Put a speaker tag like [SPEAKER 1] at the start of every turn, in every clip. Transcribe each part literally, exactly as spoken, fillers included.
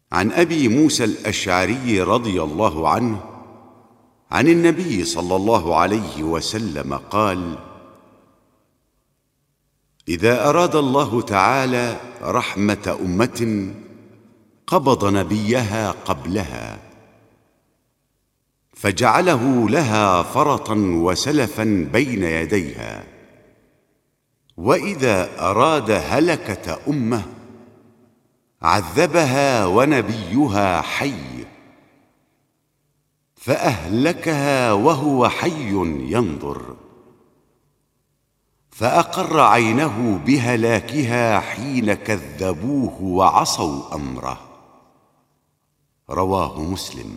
[SPEAKER 1] عن أبي موسى الأشعري رضي الله عنه عن النبي صلى الله عليه وسلم قال: إذا أراد الله تعالى رحمة أمة قبض نبيها قبلها فجعله لها فرطا وسلفا بين يديها، وإذا أراد هلكة أمة عذبها ونبيها حي فأهلكها وهو حي ينظر، فأقر عينه بهلاكها حين كذبوه وعصوا أمره. رواه مسلم.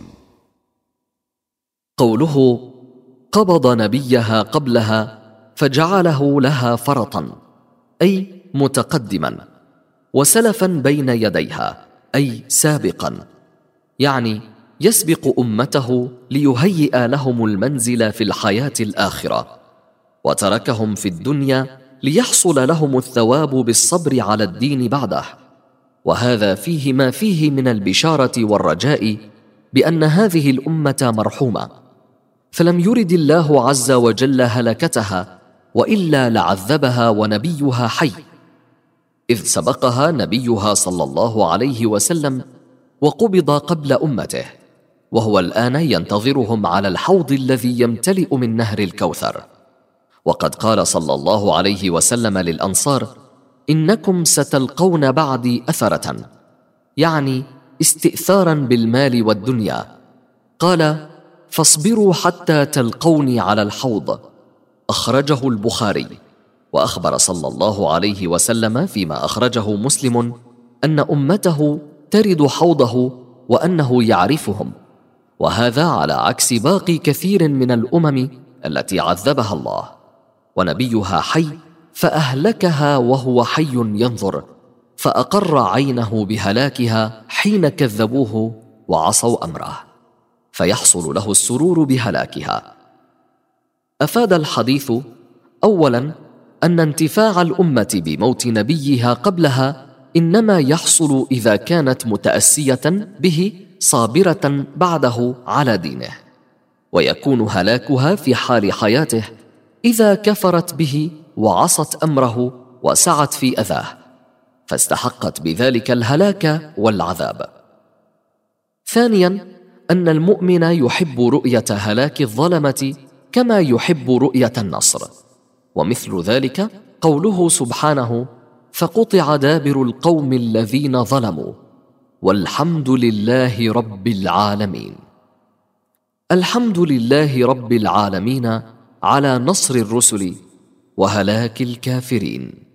[SPEAKER 2] قوله قبض نبيها قبلها فجعله لها فرطا أي متقدما، وسلفا بين يديها أي سابقا، يعني يسبق أمته ليهيئ لهم المنزل في الحياة الآخرة، وتركهم في الدنيا ليحصل لهم الثواب بالصبر على الدين بعده. وهذا فيه ما فيه من البشارة والرجاء بأن هذه الأمة مرحومة، فلم يرد الله عز وجل هلكتها، وإلا لعذبها ونبيها حي، إذ سبقها نبيها صلى الله عليه وسلم وقبض قبل أمته، وهو الآن ينتظرهم على الحوض الذي يمتلئ من نهر الكوثر. وقد قال صلى الله عليه وسلم للأنصار: إنكم ستلقون بعدي أثرة، يعني استئثارا بالمال والدنيا. قال: فاصبروا حتى تلقوني على الحوض. أخرجه البخاري. وأخبر صلى الله عليه وسلم فيما أخرجه مسلم أن أمته ترد حوضه وأنه يعرفهم، وهذا على عكس باقي كثير من الأمم التي عذبها الله، ونبيها حي فأهلكها وهو حي ينظر، فأقر عينه بهلاكها حين كذبوه وعصوا أمره، فيحصل له السرور بهلاكها. أفاد الحديث أولا أن انتفاع الأمة بموت نبيها قبلها إنما يحصل إذا كانت متأسية به صابرة بعده على دينه، ويكون هلاكها في حال حياته إذا كفرت به وعصت أمره وسعت في أذاه، فاستحقت بذلك الهلاك والعذاب. ثانيا أن المؤمن يحب رؤية هلاك الظلمة كما يحب رؤية النصر، ومثل ذلك قوله سبحانه: فقطع دابر القوم الذين ظلموا والحمد لله رب العالمين. الحمد لله رب العالمين على نصر الرسل وهلاك الكافرين.